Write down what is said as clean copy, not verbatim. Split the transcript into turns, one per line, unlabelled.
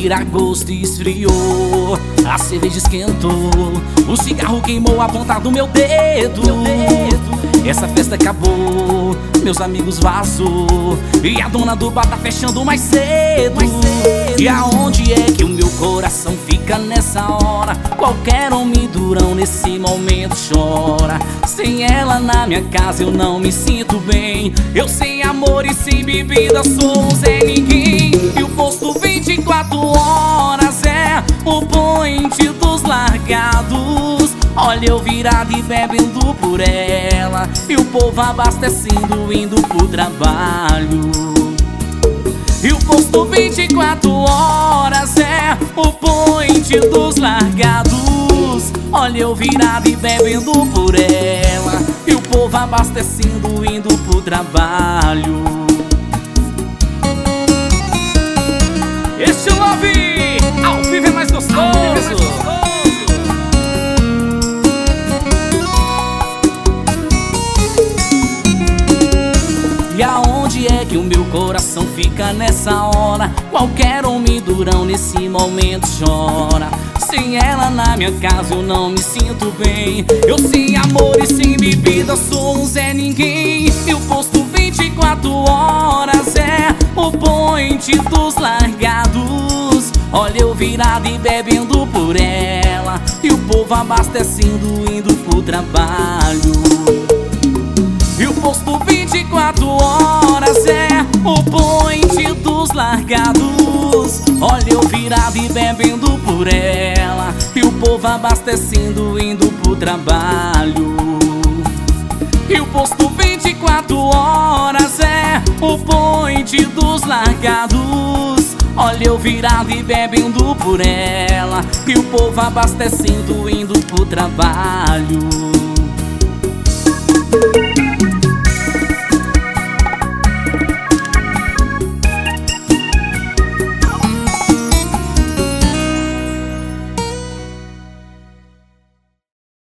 vira-gosto esfriou, a cerveja esquentou, o cigarro queimou a ponta do meu dedo. Essa festa acabou, meus amigos vazou, e a dona do bar tá fechando mais cedo. E aonde é que o meu coração fica nessa hora? Qualquer homem durão nesse momento chora. Sem ela na minha casa eu não me sinto bem. Eu sem amor e sem bebida sou um Zé Ninguém. E o posto 24 horas é o point dos largados. Olha eu virado e bebendo por ela, e o povo abastecendo indo pro trabalho. E o posto 24 horas é o point dos largados. Olha eu virado e bebendo por ela, e o povo abastecendo indo pro trabalho. Este love ao vivo é mais gostoso. E aonde é que o meu coração fica nessa hora? Qualquer homem durão nesse momento chora. Sem ela na minha casa eu não me sinto bem. Eu sem amor e sem bebida sou um Zé Ninguém. E o posto 24 horas é o point dos largados. Olha eu virado e bebendo por ela, e o povo abastecendo indo pro trabalho. E o posto 24 horas é o point dos largados. Olha eu virado e bebendo por ela, e o povo abastecendo indo pro trabalho. E o posto 24 horas é o point dos largados. Olha eu virado e bebendo por ela, e o povo abastecendo indo pro trabalho.